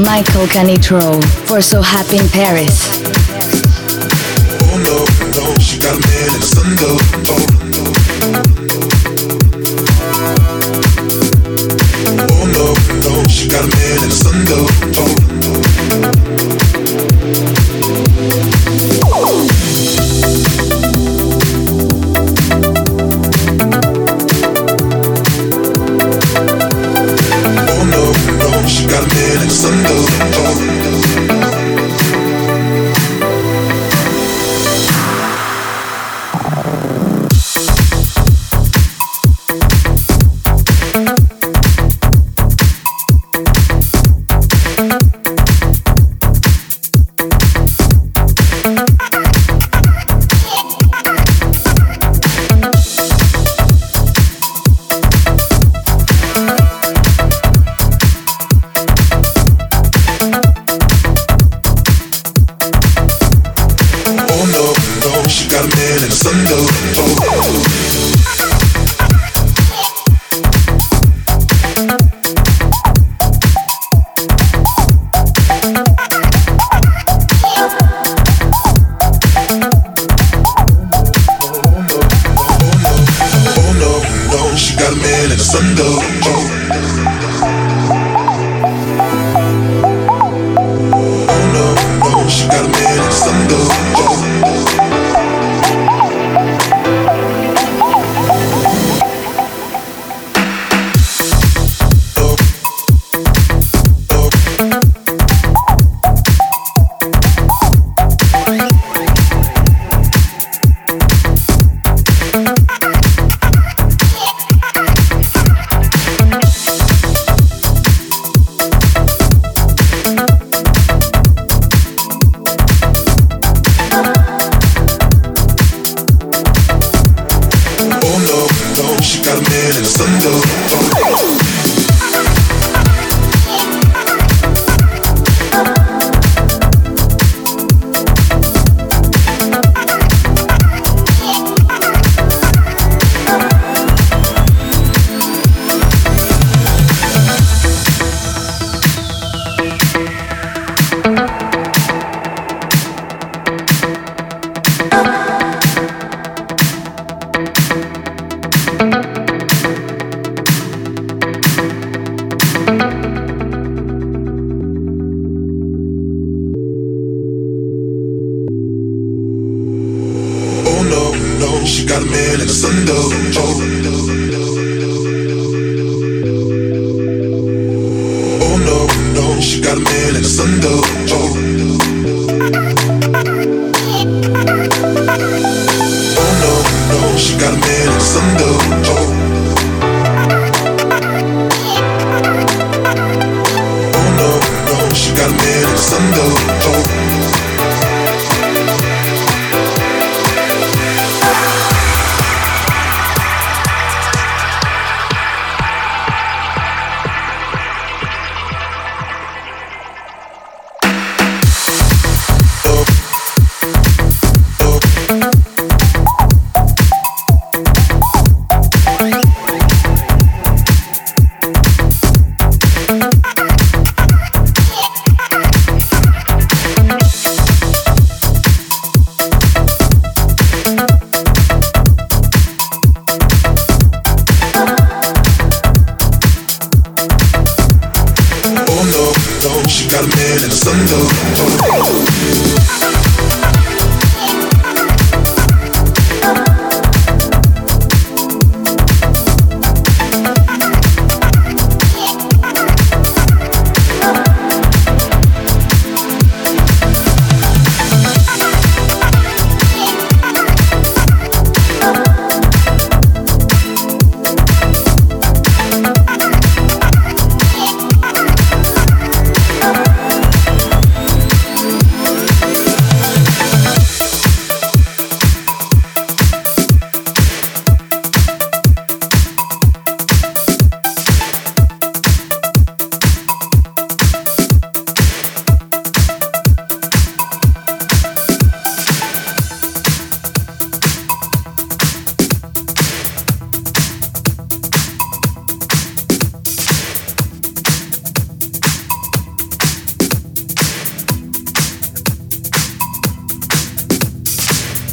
Michael Canitrot for So Happy in Paris. Oh no, no, she got a man in the sun though. Oh no, no, she got a man in the sun though. Oh no, no, she got a man in the sun though. She got a man in the sun though. She got a man in the sun though. Oh no, no, she got a man in the sun though. She got a man in the sun though. She got a man in the sun though. Oh no, no, she got a man in the sun though. Oh no, no, she got a man in the sun though.